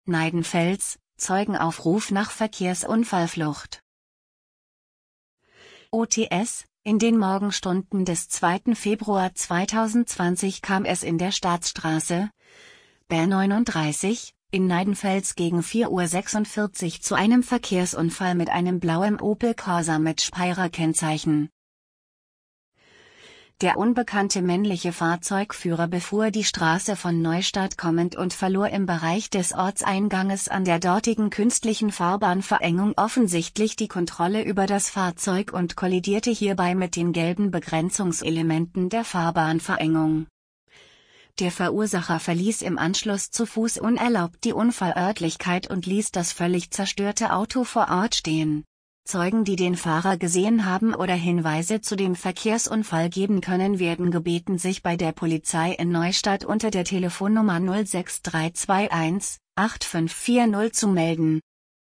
Neidenfels, Zeugenaufruf nach Verkehrsunfallflucht. OTS: In den Morgenstunden des 2. Februar 2020 kam es in der Staatsstraße B39 in Neidenfels gegen 4:46 Uhr zu einem Verkehrsunfall mit einem blauem Opel Corsa mit Speyer-Kennzeichen. Der unbekannte männliche Fahrzeugführer befuhr die Straße von Neustadt kommend und verlor im Bereich des Ortseinganges an der dortigen künstlichen Fahrbahnverengung offensichtlich die Kontrolle über das Fahrzeug und kollidierte hierbei mit den gelben Begrenzungselementen der Fahrbahnverengung. Der Verursacher verließ im Anschluss zu Fuß unerlaubt die Unfallörtlichkeit und ließ das völlig zerstörte Auto vor Ort stehen. Zeugen, die den Fahrer gesehen haben oder Hinweise zu dem Verkehrsunfall geben können, werden gebeten, sich bei der Polizei in Neustadt unter der Telefonnummer 06321 8540 zu melden.